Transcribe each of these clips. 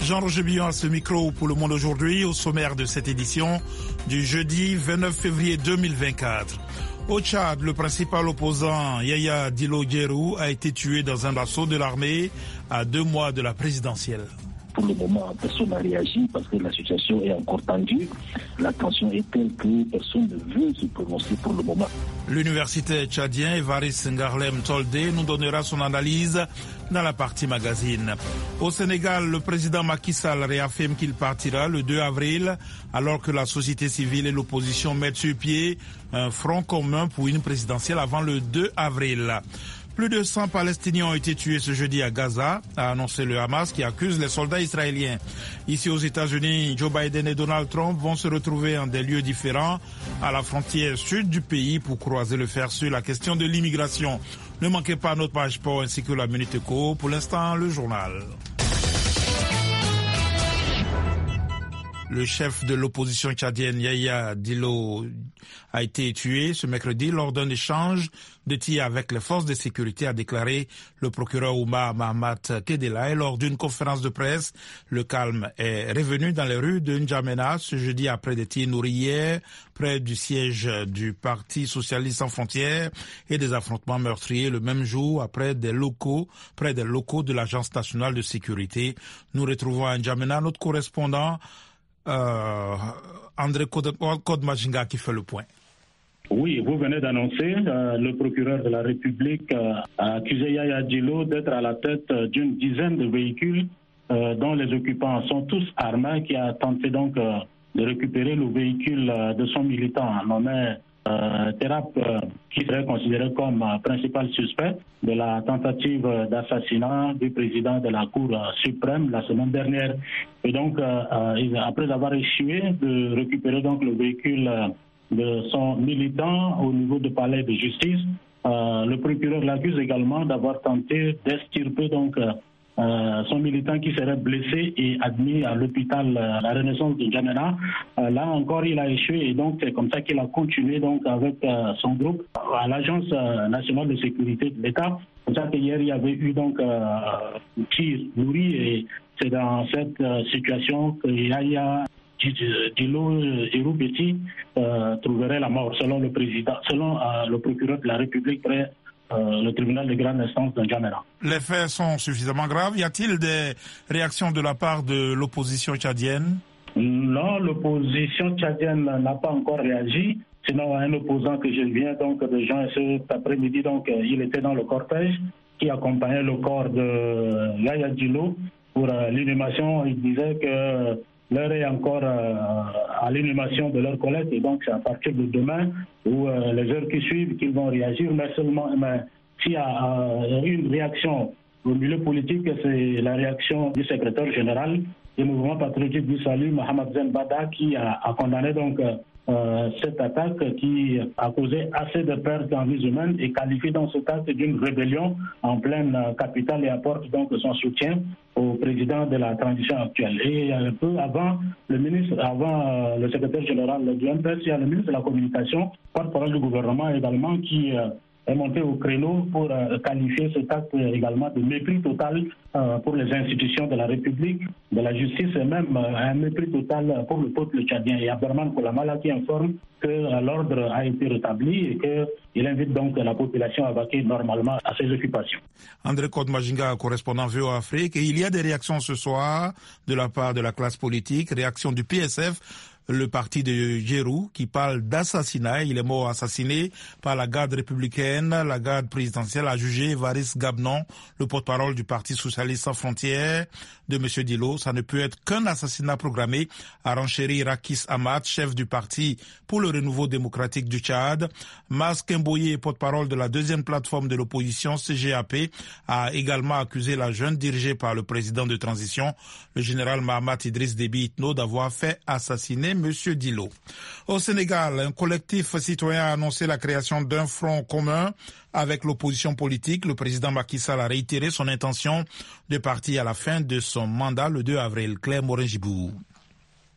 Jean-Roger Billon à ce micro pour Le Monde aujourd'hui, au sommaire de cette édition du jeudi 29 février 2024. Au Tchad, le principal opposant Yaya Dillo Djerou a été tué dans un assaut de l'armée à 2 mois de la présidentielle. Pour le moment, personne n'a réagi parce que la situation est encore tendue. La tension est telle que personne ne veut se prononcer pour le moment. L'universitaire tchadien Évariste Ngarlem Toldé nous donnera son analyse dans la partie magazine. Au Sénégal, le président Macky Sall réaffirme qu'il partira le 2 avril alors que la société civile et l'opposition mettent sur pied un front commun pour une présidentielle avant le 2 avril. Plus de 100 Palestiniens ont été tués ce jeudi à Gaza, a annoncé le Hamas qui accuse les soldats israéliens. Ici aux États-Unis, Joe Biden et Donald Trump vont se retrouver en des lieux différents à la frontière sud du pays pour croiser le fer sur la question de l'immigration. Ne manquez pas notre page sport ainsi que la Minute Éco. Pour l'instant, le journal. Le chef de l'opposition tchadienne, Yaya Dillo, a été tué ce mercredi lors d'un échange de tirs avec les forces de sécurité, a déclaré le procureur Oumar Mahamat Kedela. Et lors d'une conférence de presse, le calme est revenu dans les rues de N'Djamena ce jeudi après des tirs nourris hier près du siège du Parti socialiste sans frontières et des affrontements meurtriers le même jour près des locaux de l'Agence nationale de sécurité. Nous retrouvons à N'Djamena notre correspondant André Kodmajinga qui fait le point. Oui, vous venez d'annoncer, le procureur de la République a accusé Yaya Dillo d'être à la tête d'une dizaine de véhicules dont les occupants sont tous armés, qui a tenté donc de récupérer le véhicule de son militant nommé Terap, qui serait considéré comme principal suspect de la tentative d'assassinat du président de la Cour suprême la semaine dernière. Et donc, après avoir échoué de récupérer donc le véhicule de son militant au niveau du palais de justice, le procureur l'accuse également d'avoir tenté d'extirper donc son militant qui serait blessé et admis à l'hôpital La Renaissance de N'Djamena. Là encore, il a échoué et donc c'est comme ça qu'il a continué donc avec son groupe à l'Agence nationale de sécurité de l'État. C'est pour ça qu'hier il y avait eu donc tir nourri et c'est dans cette situation que Yaya Dillo Djerou trouverait la mort selon le procureur de la République près le tribunal de grande instance de N'Djamena. Les faits sont suffisamment graves. Y a-t-il des réactions de la part de l'opposition tchadienne? Non, l'opposition tchadienne n'a pas encore réagi. Sinon, un opposant que je viens donc de joindre cet après-midi, donc il était dans le cortège qui accompagnait le corps de Yaya Dillo pour l'inhumation. Il disait que l'heure est encore à l'inhumation de leur collègue et donc c'est à partir de demain ou les heures qui suivent qu'ils vont réagir. Mais s'il y a une réaction au milieu politique, c'est la réaction du secrétaire général du mouvement patriotique du salut, Mohamed Zen Bada, qui a condamné donc cette attaque qui a causé assez de pertes en vies humaines et qualifie donc cette acte d'une rébellion en pleine capitale et apporte donc son soutien au président de la transition actuelle. Et un peu avant le secrétaire général du MPS, il y a le ministre de la Communication, porte-parole du gouvernement également, qui est monté au créneau pour qualifier cet acte également de mépris total pour les institutions de la République, de la justice et même un mépris total pour le peuple tchadien. Et Abderman Koulamala qui informe que l'ordre a été rétabli et qu'il invite donc la population à vaquer normalement à ses occupations. André Kodmajinga, correspondant VOA Afrique. Et il y a des réactions ce soir de la part de la classe politique, réaction du PSF, le parti de Djerou, qui parle d'assassinat. Il est mort assassiné par la garde républicaine. La garde présidentielle a jugé Évariste Gabnon, le porte-parole du Parti socialiste sans frontières de M. Dillo. Ça ne peut être qu'un assassinat programmé, a renchéri Rakis Hamad, chef du parti pour le renouveau démocratique du Tchad. Mas Kemboye, porte-parole de la deuxième plateforme de l'opposition, CGAP, a également accusé la jeune dirigée par le président de transition, le général Mahamat Idriss Déby Itno, d'avoir fait assassiner M. Dillo. Au Sénégal, un collectif citoyen a annoncé la création d'un front commun avec l'opposition politique. Le président Macky Sall a réitéré son intention de partir à la fin de son mandat le 2 avril. Claire Morin-Gibou.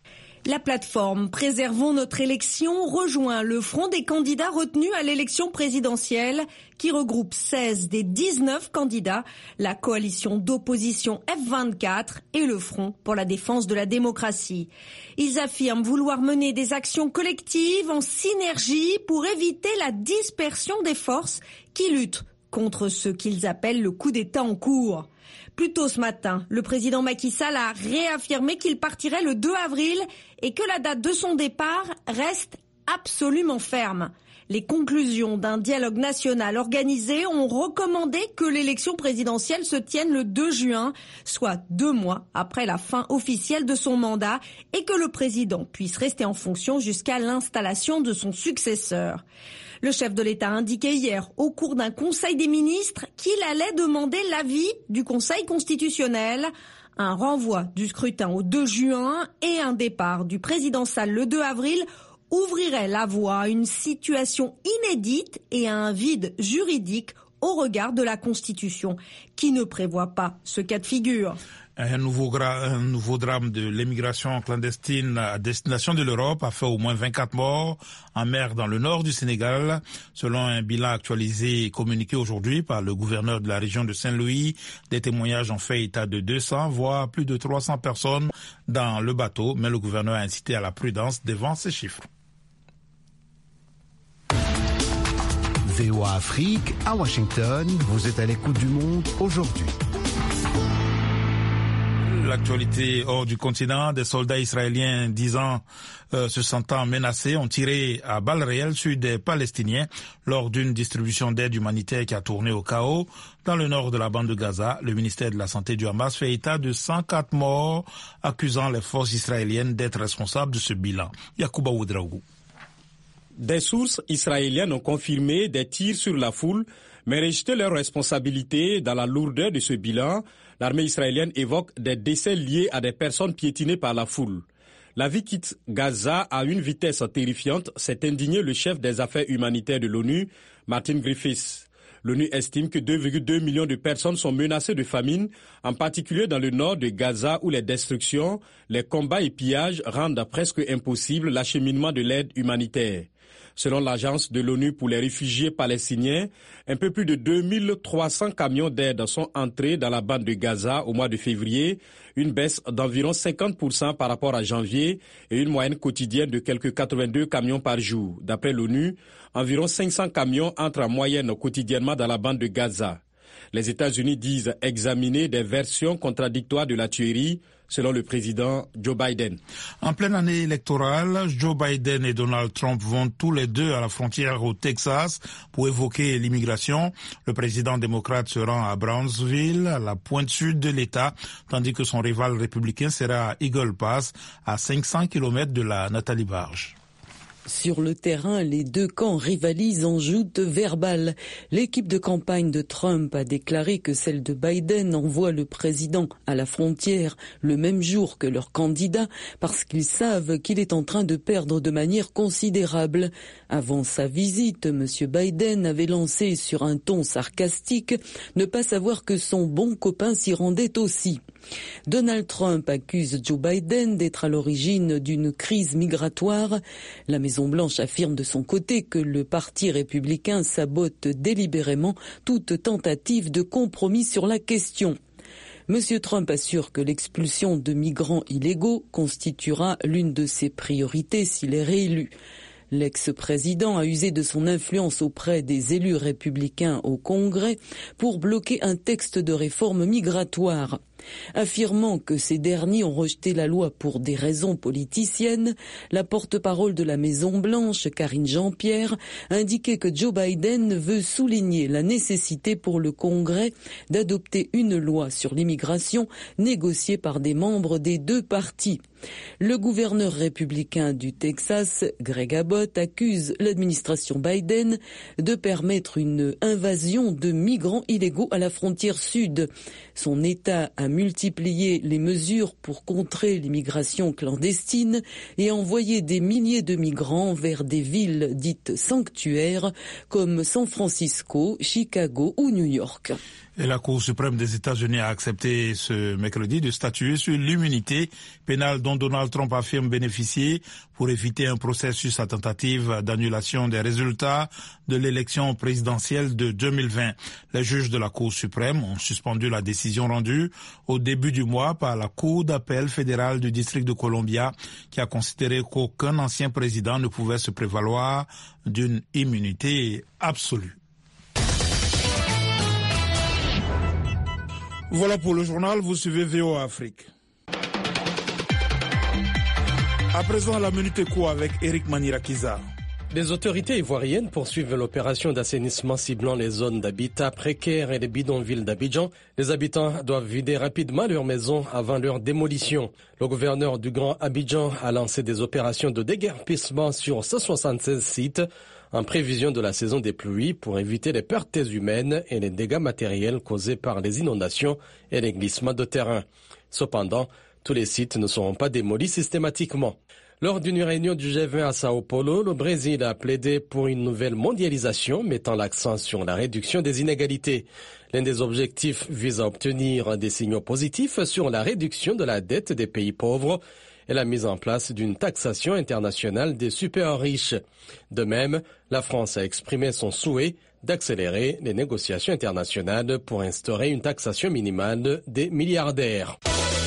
La plateforme Préservons notre élection rejoint le front des candidats retenus à l'élection présidentielle qui regroupe 16 des 19 candidats, la coalition d'opposition F24 et le Front pour la défense de la démocratie. Ils affirment vouloir mener des actions collectives en synergie pour éviter la dispersion des forces qui luttent contre ce qu'ils appellent le coup d'État en cours. Plus tôt ce matin, le président Macky Sall a réaffirmé qu'il partirait le 2 avril et que la date de son départ reste absolument ferme. Les conclusions d'un dialogue national organisé ont recommandé que l'élection présidentielle se tienne le 2 juin, soit 2 mois après la fin officielle de son mandat, et que le président puisse rester en fonction jusqu'à l'installation de son successeur. Le chef de l'État a indiqué hier, au cours d'un conseil des ministres, qu'il allait demander l'avis du Conseil constitutionnel. Un renvoi du scrutin au 2 juin et un départ du président Sall le 2 avril ouvrirait la voie à une situation inédite et à un vide juridique au regard de la Constitution, qui ne prévoit pas ce cas de figure. Un nouveau drame de l'émigration clandestine à destination de l'Europe a fait au moins 24 morts en mer dans le nord du Sénégal. Selon un bilan actualisé et communiqué aujourd'hui par le gouverneur de la région de Saint-Louis, des témoignages ont fait état de 200, voire plus de 300 personnes dans le bateau, mais le gouverneur a incité à la prudence devant ces chiffres. VOA Afrique, à Washington, vous êtes à l'écoute du monde aujourd'hui. L'actualité hors du continent, des soldats israéliens se sentant menacés ont tiré à balles réelles sur des Palestiniens lors d'une distribution d'aide humanitaire qui a tourné au chaos dans le nord de la bande de Gaza. Le ministère de la Santé du Hamas fait état de 104 morts, accusant les forces israéliennes d'être responsables de ce bilan. Yacouba Ouedraougou. Des sources israéliennes ont confirmé des tirs sur la foule, mais rejeté leur responsabilité dans la lourdeur de ce bilan. L'armée israélienne évoque des décès liés à des personnes piétinées par la foule. La vie quitte Gaza à une vitesse terrifiante, s'est indigné le chef des affaires humanitaires de l'ONU, Martin Griffiths. L'ONU estime que 2,2 millions de personnes sont menacées de famine, en particulier dans le nord de Gaza où les destructions, les combats et pillages rendent presque impossible l'acheminement de l'aide humanitaire. Selon l'agence de l'ONU pour les réfugiés palestiniens, un peu plus de 2300 camions d'aide sont entrés dans la bande de Gaza au mois de février, une baisse d'environ 50% par rapport à janvier et une moyenne quotidienne de quelques 82 camions par jour. D'après l'ONU, environ 500 camions entrent en moyenne quotidiennement dans la bande de Gaza. Les États-Unis disent examiner des versions contradictoires de la tuerie, selon le président Joe Biden. En pleine année électorale, Joe Biden et Donald Trump vont tous les deux à la frontière au Texas pour évoquer l'immigration. Le président démocrate se rend à Brownsville, à la pointe sud de l'État, tandis que son rival républicain sera à Eagle Pass, à 500 km de la Nathalie Barge. Sur le terrain, les deux camps rivalisent en joute verbale. L'équipe de campagne de Trump a déclaré que celle de Biden envoie le président à la frontière le même jour que leur candidat parce qu'ils savent qu'il est en train de perdre de manière considérable. Avant sa visite, M. Biden avait lancé sur un ton sarcastique ne pas savoir que son bon copain s'y rendait aussi. Donald Trump accuse Joe Biden d'être à l'origine d'une crise migratoire. La Maison-Blanche affirme de son côté que le Parti républicain sabote délibérément toute tentative de compromis sur la question. M. Trump assure que l'expulsion de migrants illégaux constituera l'une de ses priorités s'il est réélu. L'ex-président a usé de son influence auprès des élus républicains au Congrès pour bloquer un texte de réforme migratoire. Affirmant que ces derniers ont rejeté la loi pour des raisons politiciennes, la porte-parole de la Maison-Blanche, Karine Jean-Pierre, indiquait que Joe Biden veut souligner la nécessité pour le Congrès d'adopter une loi sur l'immigration négociée par des membres des deux partis. Le gouverneur républicain du Texas, Greg Abbott, accuse l'administration Biden de permettre une invasion de migrants illégaux à la frontière sud. Son État a multiplié les mesures pour contrer l'immigration clandestine et envoyer des milliers de migrants vers des villes dites sanctuaires comme San Francisco, Chicago ou New York. Et la Cour suprême des États-Unis a accepté ce mercredi de statuer sur l'immunité pénale dont Donald Trump affirme bénéficier pour éviter un procès sur sa tentative d'annulation des résultats de l'élection présidentielle de 2020. Les juges de la Cour suprême ont suspendu la décision rendue au début du mois par la Cour d'appel fédérale du district de Columbia qui a considéré qu'aucun ancien président ne pouvait se prévaloir d'une immunité absolue. Voilà pour le journal, vous suivez VOA Afrique. À présent, la Minute Éco avec Eric Manirakiza. Les autorités ivoiriennes poursuivent l'opération d'assainissement ciblant les zones d'habitat précaires et les bidonvilles d'Abidjan. Les habitants doivent vider rapidement leurs maisons avant leur démolition. Le gouverneur du Grand Abidjan a lancé des opérations de déguerpissement sur 176 sites en prévision de la saison des pluies pour éviter les pertes humaines et les dégâts matériels causés par les inondations et les glissements de terrain. Cependant, tous les sites ne seront pas démolis systématiquement. Lors d'une réunion du G20 à Sao Paulo, le Brésil a plaidé pour une nouvelle mondialisation mettant l'accent sur la réduction des inégalités. L'un des objectifs vise à obtenir des signaux positifs sur la réduction de la dette des pays pauvres et la mise en place d'une taxation internationale des super riches. De même, la France a exprimé son souhait d'accélérer les négociations internationales pour instaurer une taxation minimale des milliardaires.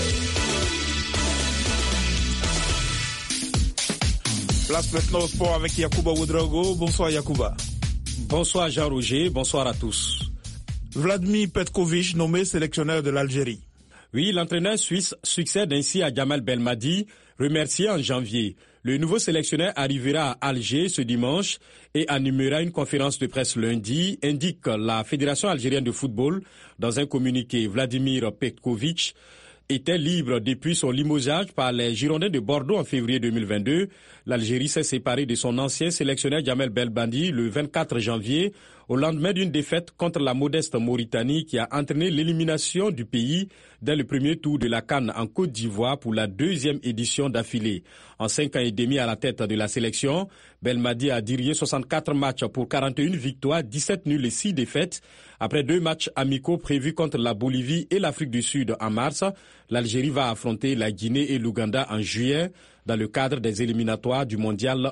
Place maintenant au sport avec Yacouba Ouedraogo. Bonsoir Yacouba. Bonsoir Jean-Roger, bonsoir à tous. Vladimir Petkovic nommé sélectionneur de l'Algérie. Oui, l'entraîneur suisse succède ainsi à Djamal Belmadi, remercié en janvier. Le nouveau sélectionneur arrivera à Alger ce dimanche et animera une conférence de presse lundi, indique la Fédération algérienne de football. Dans un communiqué, Vladimir Petkovic était libre depuis son limogeage par les Girondins de Bordeaux en février 2022. L'Algérie s'est séparée de son ancien sélectionneur Djamal Belmadi le 24 janvier au lendemain d'une défaite contre la modeste Mauritanie qui a entraîné l'élimination du pays dès le premier tour de la CAN en Côte d'Ivoire pour la deuxième édition d'affilée. En 5 ans et demi à la tête de la sélection, Belmadi a dirigé 64 matchs pour 41 victoires, 17 nuls et 6 défaites. Après 2 matchs amicaux prévus contre la Bolivie et l'Afrique du Sud en mars, l'Algérie va affronter la Guinée et l'Ouganda en juillet dans le cadre des éliminatoires du Mondial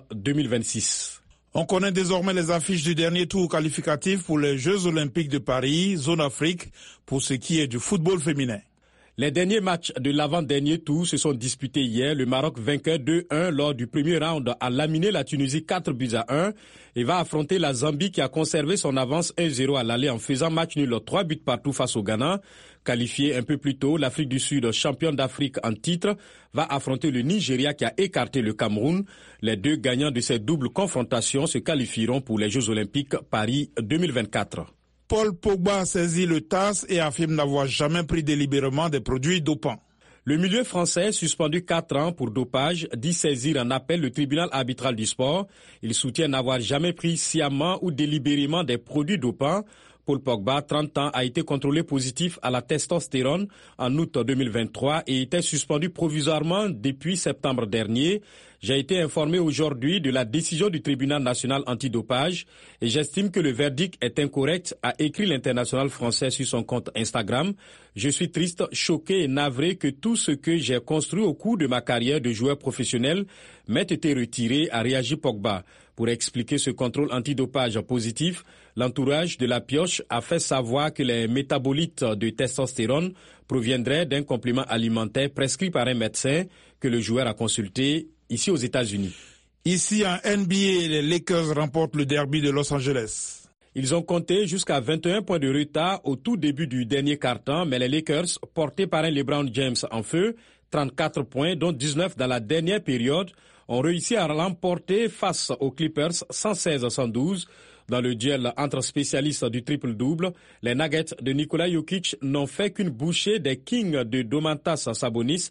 2026. On connaît désormais les affiches du dernier tour qualificatif pour les Jeux Olympiques de Paris, zone Afrique, pour ce qui est du football féminin. Les derniers matchs de l'avant-dernier tour se sont disputés hier. Le Maroc, vainqueur 2-1 lors du premier round, a laminé la Tunisie 4-1 et va affronter la Zambie qui a conservé son avance 1-0 à l'aller en faisant match nul 3 buts partout face au Ghana. Qualifié un peu plus tôt, l'Afrique du Sud, championne d'Afrique en titre, va affronter le Nigeria qui a écarté le Cameroun. Les deux gagnants de cette double confrontation se qualifieront pour les Jeux Olympiques Paris 2024. Paul Pogba a saisi le TAS et affirme n'avoir jamais pris délibérément des produits dopants. Le milieu français, suspendu 4 ans pour dopage, dit saisir en appel le tribunal arbitral du sport. Il soutient n'avoir jamais pris sciemment ou délibérément des produits dopants. Paul Pogba, 30 ans, a été contrôlé positif à la testostérone en août 2023 et était suspendu provisoirement depuis septembre dernier. J'ai été informé aujourd'hui de la décision du tribunal national antidopage et j'estime que le verdict est incorrect, a écrit l'international français sur son compte Instagram. Je suis triste, choqué et navré que tout ce que j'ai construit au cours de ma carrière de joueur professionnel m'ait été retiré, a réagi Pogba. Pour expliquer ce contrôle antidopage positif, l'entourage de la pioche a fait savoir que les métabolites de testostérone proviendraient d'un complément alimentaire prescrit par un médecin que le joueur a consulté ici aux États-Unis. Ici en NBA, les Lakers remportent le derby de Los Angeles. Ils ont compté jusqu'à 21 points de retard au tout début du dernier quart-temps, mais les Lakers, portés par un LeBron James en feu, 34 points, dont 19 dans la dernière période, ont réussi à l'emporter face aux Clippers 116-112. Dans le duel entre spécialistes du triple-double, les Nuggets de Nikola Jokic n'ont fait qu'une bouchée des Kings de Domantas Sabonis,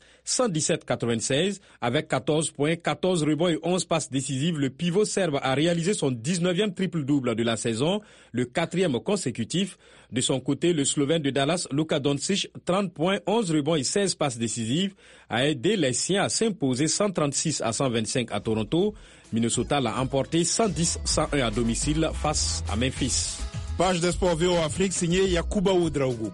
117-96. Avec 14 points, 14 rebonds et 11 passes décisives, le pivot serbe a réalisé son 19e triple-double de la saison, le 4e consécutif. De son côté, le Slovène de Dallas, Luka Doncic, 30 points, 11 rebonds et 16 passes décisives, a aidé les siens à s'imposer 136-125 à Toronto. Minnesota l'a emporté 110-101 à domicile face à Memphis. Page des sports VOA Afrique signée Yacouba Ouedraogo.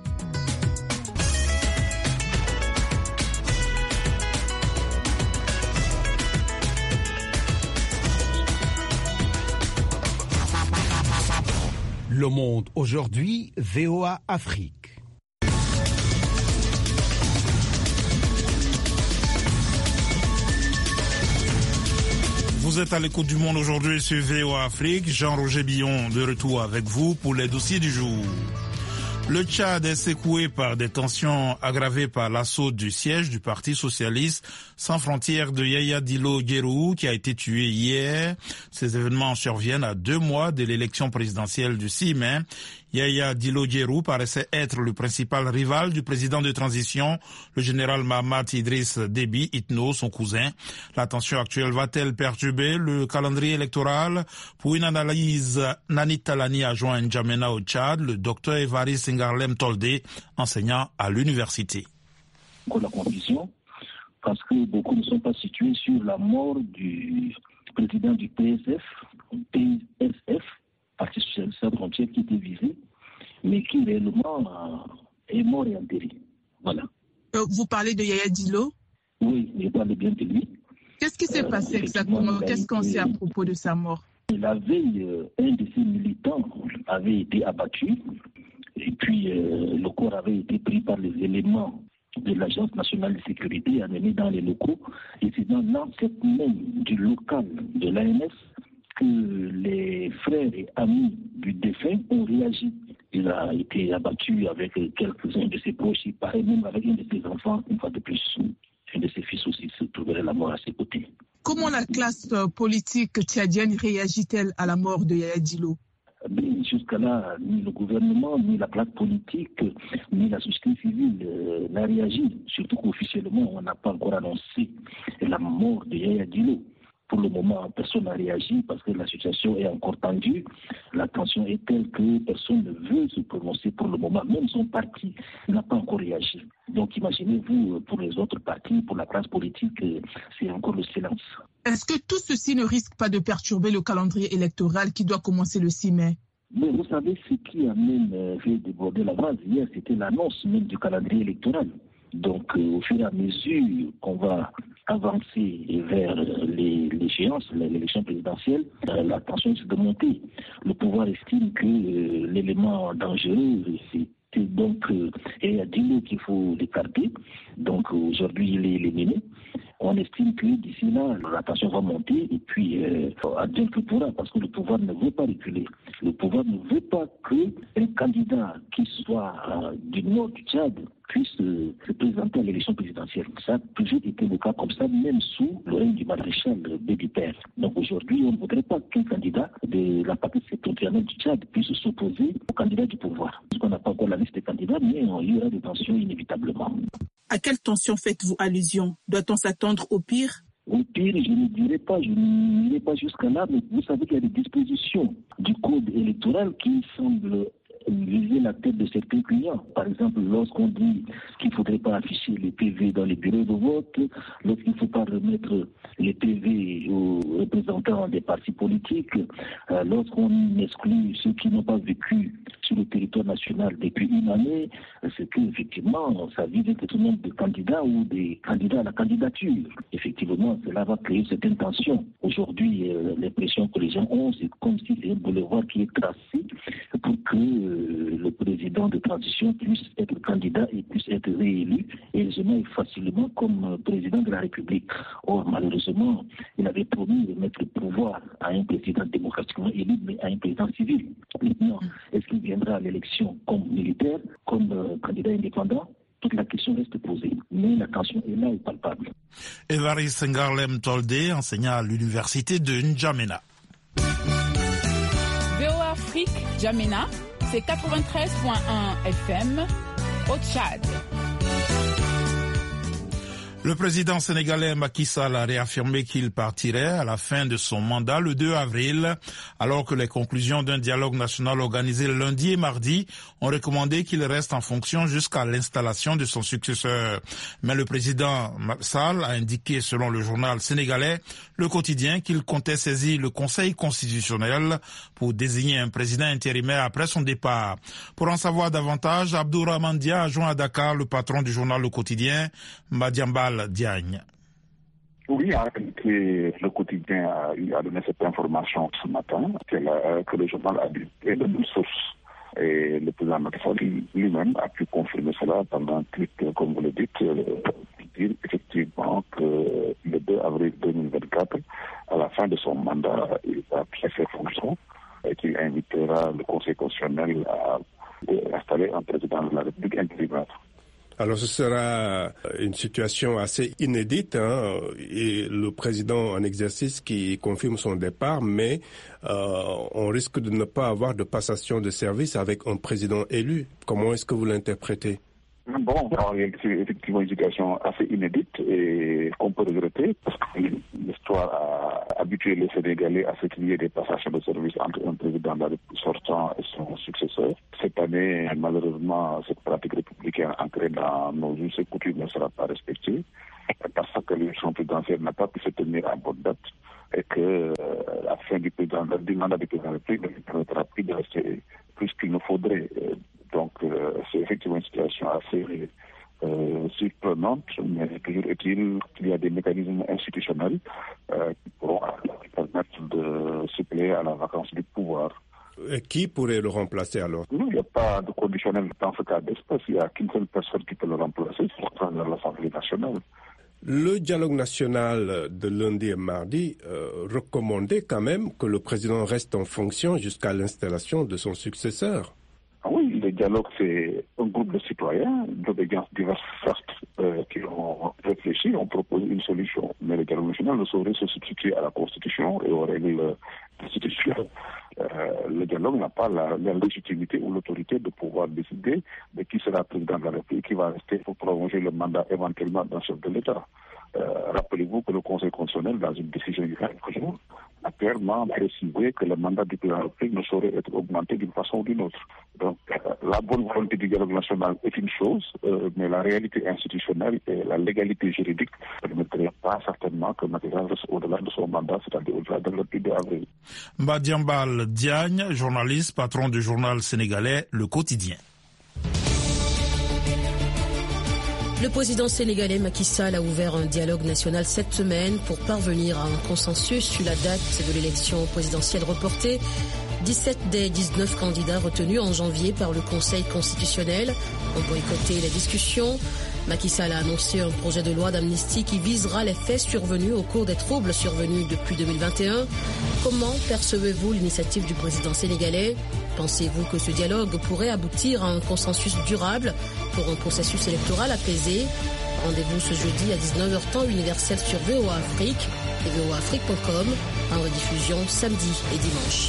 Le Monde aujourd'hui, VOA Afrique. Vous êtes à l'écoute du Monde aujourd'hui sur VOA Afrique. Jean-Roger Billon de retour avec vous pour les dossiers du jour. Le Tchad est secoué par des tensions aggravées par l'assaut du siège du Parti socialiste sans frontières de Yaya Dillo Guérou qui a été tué hier. Ces événements surviennent à 2 mois de l'élection présidentielle du 6 mai. Yaya Dillo Guérou paraissait être le principal rival du président de transition, le général Mahamat Idriss Déby Itno, son cousin. La tension actuelle va-t-elle perturber le calendrier électoral? Pour une analyse, Nani Talani a joint N'Djamena au Tchad, le docteur Évariste Ngarlem Toldé, enseignant à l'université. La confusion, parce que beaucoup ne sont pas situés sur la mort du président du PSF, Parti socialiste sans frontières, qui était visé, mais qui réellement est mort et enterré. Voilà. Vous parlez de Yaya Dillo? Oui, je parle bien de lui. Qu'est-ce qui s'est passé exactement? Qu'est-ce qu'on sait à propos de sa mort? La veille, un de ses militants avait été abattu, et puis le corps avait été pris par les éléments de l'Agence nationale de sécurité et amené dans les locaux. Et c'est dans l'enceinte même du local de l'ANS que les frères et amis du défunt ont réagi. Il a été abattu avec quelques-uns de ses proches, il paraît même avec un de ses enfants, une fois de plus. Un de ses fils aussi se trouverait la mort à ses côtés. Comment la classe politique tchadienne réagit-elle à la mort de Yaya Dillo? Jusqu'à là, ni le gouvernement, ni la classe politique, ni la société civile n'a réagi. Surtout qu'officiellement, on n'a pas encore annoncé la mort de Yaya Dillo. Pour le moment, personne n'a réagi parce que la situation est encore tendue. La tension est telle que personne ne veut se prononcer pour le moment. Même son parti n'a pas encore réagi. Donc imaginez-vous, pour les autres partis, pour la classe politique, c'est encore le silence. Est-ce que tout ceci ne risque pas de perturber le calendrier électoral qui doit commencer le 6 mai? Mais vous savez, ce qui a même fait déborder la vase hier, c'était l'annonce même du calendrier électoral. Donc, au fur et à mesure qu'on va avancer vers l'échéance, l'élection présidentielle, la tension risque de monter. Le pouvoir estime que l'élément dangereux, c'était donc Yaya Dillo qu'il faut l'écarter. Donc, aujourd'hui, il est éliminé. On estime que d'ici là, la tension va monter et puis Dieu que pourra, parce que le pouvoir ne veut pas reculer. Le pouvoir ne veut pas qu'un candidat qui soit du nord du Tchad puisse se présenter à l'élection présidentielle. Ça a toujours été le cas comme ça, même sous le règne du maréchal Déby Père. Donc aujourd'hui, on ne voudrait pas qu'un candidat de la partie septentrionale du Tchad puisse s'opposer au candidat du pouvoir. Parce qu'on n'a pas encore la liste des candidats, mais il y aura des tensions inévitablement. À quelle tension faites-vous allusion? Doit-on s'attendre au pire? Au pire, je ne dirais pas, je n'irai pas jusqu'à là, mais vous savez qu'il y a des dispositions du code électoral qui semblent viser la tête de certains clients. Par exemple, lorsqu'on dit qu'il ne faudrait pas afficher les PV dans les bureaux de vote, lorsqu'il ne faut pas remettre les PV aux représentants des partis politiques, lorsqu'on exclut ceux qui n'ont pas vécu sur le territoire national depuis une année, c'est qu'effectivement, ça vise un certain nombre de candidats ou des candidats à la candidature. Effectivement, cela va créer certaines tensions. Aujourd'hui, l'impression que les gens ont, c'est comme si c'est un boulevard qui est tracé pour que le président de transition puisse être candidat et puisse être réélu aisément et facilement comme président de la République. Or, malheureusement, il avait promis de mettre le pouvoir à un président démocratiquement élu, mais à un président civil. Maintenant, est-ce qu'il viendra à l'élection comme militaire, comme candidat indépendant? Toute la question reste posée, mais la tension est là et palpable. Évariste Ngarlem Toldé, enseignant à l'université de N'Djamena. VOA Afrique, N'Djamena, c'est 93.1 FM au Tchad. Le président sénégalais Macky Sall a réaffirmé qu'il partirait à la fin de son mandat le 2 avril, alors que les conclusions d'un dialogue national organisé lundi et mardi ont recommandé qu'il reste en fonction jusqu'à l'installation de son successeur. Mais le président Sall a indiqué, selon le journal sénégalais Le Quotidien, qu'il comptait saisir le Conseil constitutionnel pour désigner un président intérimaire après son départ. Pour en savoir davantage, Abdourahmane Dia a joint à Dakar le patron du journal Le Quotidien, Madiambal Diagne. Oui, en réalité, Le Quotidien a donné cette information ce matin, que le journal a dit et de bonnes sources. Et le président Macky Sall lui-même a pu confirmer cela pendant un tweet, comme vous le dites, dire effectivement que le 2 avril 2024, à la fin de son mandat, il va quitter ses fonctions et qu'il invitera le Conseil constitutionnel à installer un président de la République intérimaire. Alors ce sera une situation assez inédite, et le président en exercice qui confirme son départ, mais on risque de ne pas avoir de passation de service avec un président élu. Comment est-ce que vous l'interprétez ? Bon, c'est effectivement une situation assez inédite et qu'on peut regretter parce que l'histoire a habitué les Sénégalais à ce qu'il y ait des passations de service entre un président sortant et son successeur. Cette année, malheureusement, cette pratique républicaine ancrée dans nos us et coutumes ne sera pas respectée parce que l'élection présidentielle n'a pas pu se tenir à bonne date et que la fin du mandat du président de la République ne permettra plus de rester plus qu'il ne faudrait. Donc, c'est effectivement une situation assez surprenante, mais toujours est-il qu'il y a des mécanismes institutionnels qui pourront permettre de suppléer à la vacance du pouvoir. Et qui pourrait le remplacer alors ? Non, il n'y a pas de conditionnel dans ce cas d'espèce. Il n'y a qu'une seule personne qui peut le remplacer, c'est le président de l'Assemblée nationale. Le dialogue national de lundi et mardi recommandait quand même que le président reste en fonction jusqu'à l'installation de son successeur. Oui, le dialogue, c'est un groupe de citoyens d'obédience diverses qui ont réfléchi, ont proposé une solution. Mais le dialogue national ne saurait se substituer à la Constitution et aux règles constitutionnelles. Le dialogue n'a pas la légitimité ou l'autorité de pouvoir décider de qui sera président de la République, qui va rester pour prolonger le mandat éventuellement d'un chef de l'État. Rappelez-vous que le Conseil constitutionnel, dans une décision du 24 jours, a clairement précisé que le mandat du président de la République ne saurait être augmenté d'une façon ou d'une autre. Donc, la bonne volonté du dialogue national est une chose, mais la réalité institutionnelle et la légalité juridique ne permettraient pas certainement que Macky Sall reste au-delà de son mandat, c'est-à-dire au-delà de le 2 avril. Madiambal Diagne, journaliste, patron du journal sénégalais Le Quotidien. Le président sénégalais Macky Sall a ouvert un dialogue national cette semaine pour parvenir à un consensus sur la date de l'élection présidentielle reportée. 17 des 19 candidats retenus en janvier par le Conseil constitutionnel ont boycotté les discussions. Macky Sall a annoncé un projet de loi d'amnistie qui visera les faits survenus au cours des troubles survenus depuis 2021. Comment percevez-vous l'initiative du président sénégalais ? Pensez-vous que ce dialogue pourrait aboutir à un consensus durable pour un processus électoral apaisé ? Rendez-vous ce jeudi à 19h temps universel sur VOA Afrique et voaafrique.com en rediffusion samedi et dimanche.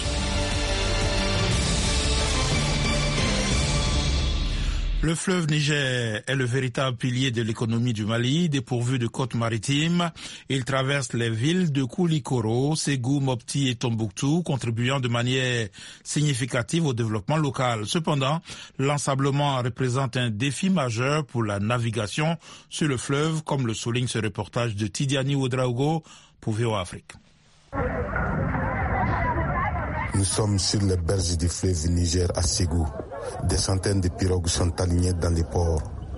Le fleuve Niger est le véritable pilier de l'économie du Mali, dépourvu de côtes maritimes. Il traverse les villes de Koulikoro, Ségou, Mopti et Tombouctou, contribuant de manière significative au développement local. Cependant, l'ensablement représente un défi majeur pour la navigation sur le fleuve, comme le souligne ce reportage de Tidiani Ouedraogo pour VOA Afrique. Nous sommes sur les berges du fleuve Niger à Ségou. Des centaines de pirogues sont alignées dans les ports.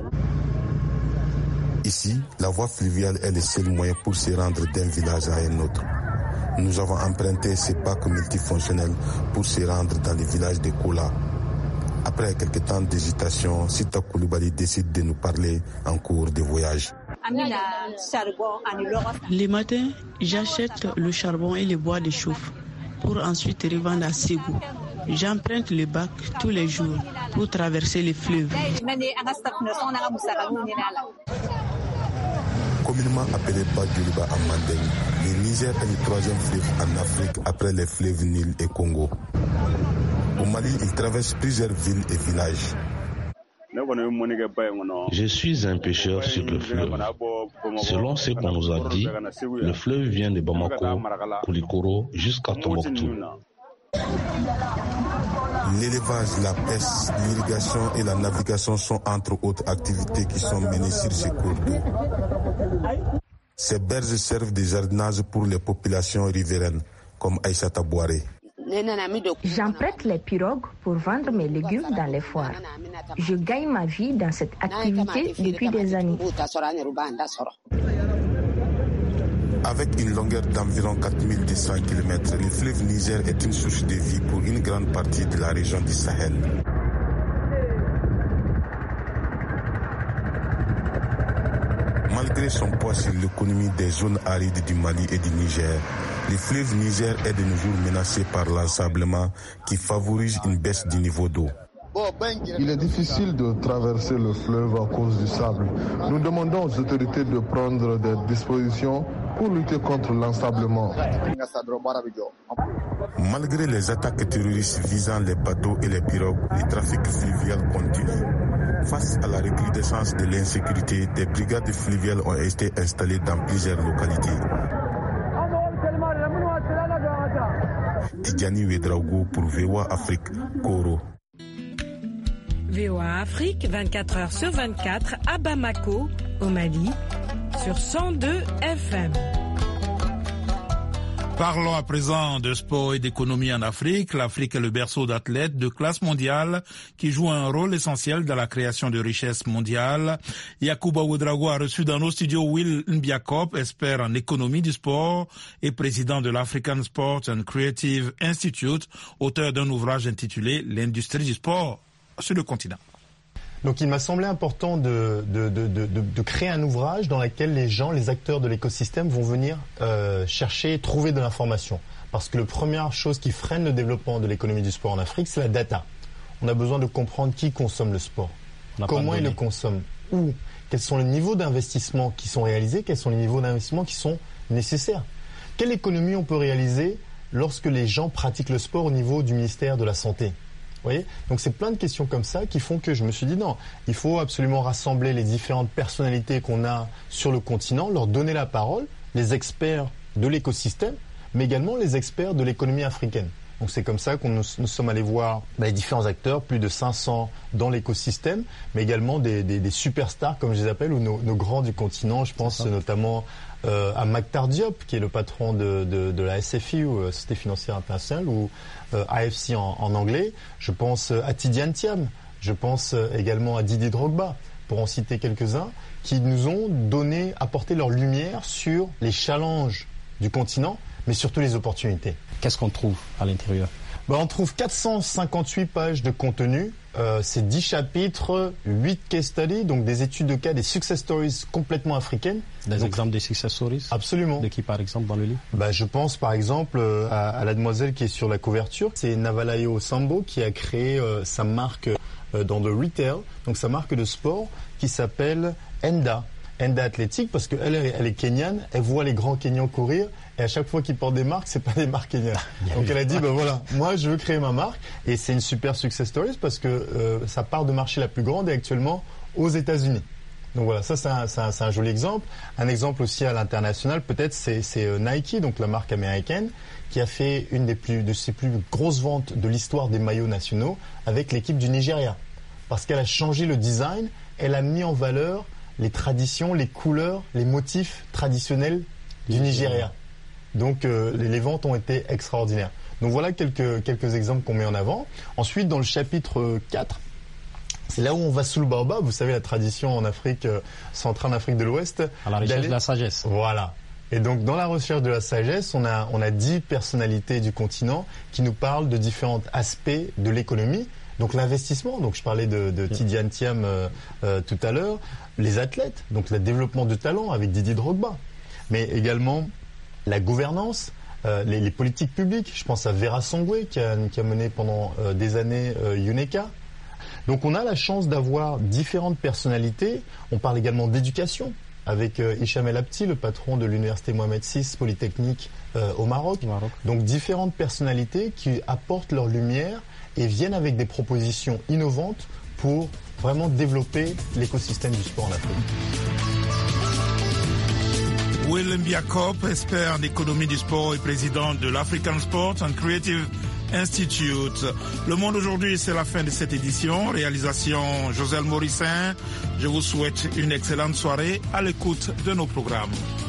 Ici, la voie fluviale est le seul moyen pour se rendre d'un village à un autre. Nous avons emprunté ces bacs multifonctionnels pour se rendre dans le village de Koula. Après quelques temps d'hésitation, Sita Koulibaly décide de nous parler en cours de voyage. Les matins, j'achète le charbon et le bois de chauffe pour ensuite revendre à Ségou. J'emprunte le bac tous les jours pour traverser les fleuves. Communément appelé Badjouliba à Mandeng, le Niger est le troisième fleuve en Afrique après les fleuves Nil et Congo. Au Mali, il traverse plusieurs villes et villages. Je suis un pêcheur sur le fleuve. Selon ce qu'on nous a dit, le fleuve vient de Bamako, Koulikoro jusqu'à Tombouctou. L'élevage, la pêche, l'irrigation et la navigation sont entre autres activités qui sont menées sur ces cours d'eau. Ces berges servent de jardinage pour les populations riveraines, comme Aïssata Bouaré. J'emprunte les pirogues pour vendre mes légumes dans les foires. Je gagne ma vie dans cette activité depuis des années. Avec une longueur d'environ 4200 km, le fleuve Niger est une source de vie pour une grande partie de la région du Sahel. Malgré son poids sur l'économie des zones arides du Mali et du Niger, le fleuve Niger est de nos jours menacé par l'ensablement qui favorise une baisse du niveau d'eau. Il est difficile de traverser le fleuve à cause du sable. Nous demandons aux autorités de prendre des dispositions pour lutter contre l'ensablement. Malgré les attaques terroristes visant les bateaux et les pirogues, le trafic fluvial continue. Face à la recrudescence de l'insécurité, des brigades fluviales ont été installées dans plusieurs localités. Tidjani Ouedraogo pour VOA Afrique, Koro. VOA Afrique, 24 heures sur 24 à Bamako, au Mali, sur 102 FM. Parlons à présent de sport et d'économie en Afrique. L'Afrique est le berceau d'athlètes de classe mondiale qui jouent un rôle essentiel dans la création de richesses mondiales. Yacouba Ouedraogo a reçu dans nos studios Will Mbiakop, expert en économie du sport et président de l'African Sport and Creative Institute, auteur d'un ouvrage intitulé « L'industrie du sport sur le continent ». Donc il m'a semblé important de créer un ouvrage dans lequel les gens, les acteurs de l'écosystème vont venir chercher, trouver de l'information. Parce que la première chose qui freine le développement de l'économie du sport en Afrique, c'est la data. On a besoin de comprendre qui consomme le sport, comment il le consomme, où, quels sont les niveaux d'investissement qui sont réalisés, quels sont les niveaux d'investissement qui sont nécessaires. Quelle économie on peut réaliser lorsque les gens pratiquent le sport au niveau du ministère de la Santé ? Vous voyez ? Donc c'est plein de questions comme ça qui font que je me suis dit non, il faut absolument rassembler les différentes personnalités qu'on a sur le continent, leur donner la parole, les experts de l'écosystème, mais également les experts de l'économie africaine. Donc c'est comme ça que nous sommes allés voir les différents acteurs, plus de 500 dans l'écosystème, mais également des superstars, comme je les appelle, ou nos grands du continent. Je pense notamment à Maktar Diop, qui est le patron de la SFI, ou Société Financière Internationale, ou AFC en anglais. Je pense à Tidjane Thiam. Je pense également à Didier Drogba, pour en citer quelques-uns, qui nous ont apporté leur lumière sur les challenges du continent, mais surtout les opportunités. Qu'est-ce qu'on trouve à l'intérieur ? On trouve 458 pages de contenu, c'est 10 chapitres, 8 case studies, donc des études de cas, des success stories complètement africaines. Des exemples de success stories ? Absolument. De qui par exemple dans le livre ? Je pense par exemple à la demoiselle qui est sur la couverture, c'est Navalayo Sambo qui a créé sa marque dans le retail, donc sa marque de sport qui s'appelle Enda Athlétique, parce qu'elle est kenyane, elle voit les grands Kenyans courir, et à chaque fois qu'ils portent des marques, c'est pas des marques kenyanes. Donc elle a dit, voilà, moi je veux créer ma marque, et c'est une super success story parce que ça part de marché la plus grande et actuellement aux États-Unis. Donc voilà, ça c'est un joli exemple. Un exemple aussi à l'international, peut-être, c'est Nike, donc la marque américaine, qui a fait une de ses plus grosses ventes de l'histoire des maillots nationaux avec l'équipe du Nigeria. Parce qu'elle a changé le design, elle a mis en valeur les traditions, les couleurs, les motifs traditionnels du Nigeria. Donc les ventes ont été extraordinaires. Donc voilà quelques exemples qu'on met en avant. Ensuite, dans le chapitre 4, c'est là où on va sous le baobab. Vous savez, la tradition en Afrique centrale, en Afrique de l'Ouest. À la recherche de la sagesse. Voilà. Et donc dans la recherche de la sagesse, on a 10 personnalités du continent qui nous parlent de différents aspects de l'économie. Donc l'investissement, donc je parlais de Tidjane Thiam tout à l'heure, les athlètes, donc le développement de talent avec Didier Drogba, mais également la gouvernance, les politiques publiques. Je pense à Vera Songwe qui a mené pendant des années UNECA. Donc on a la chance d'avoir différentes personnalités. On parle également d'éducation avec Hicham El Habti, le patron de l'université Mohamed VI Polytechnique au Maroc. Donc différentes personnalités qui apportent leur lumière et viennent avec des propositions innovantes pour vraiment développer l'écosystème du sport en Afrique. Willem Biakop, expert en économie du sport et président de l'African Sport and Creative Institute. Le Monde aujourd'hui, c'est la fin de cette édition. Réalisation Joselle Morissin. Je vous souhaite une excellente soirée à l'écoute de nos programmes.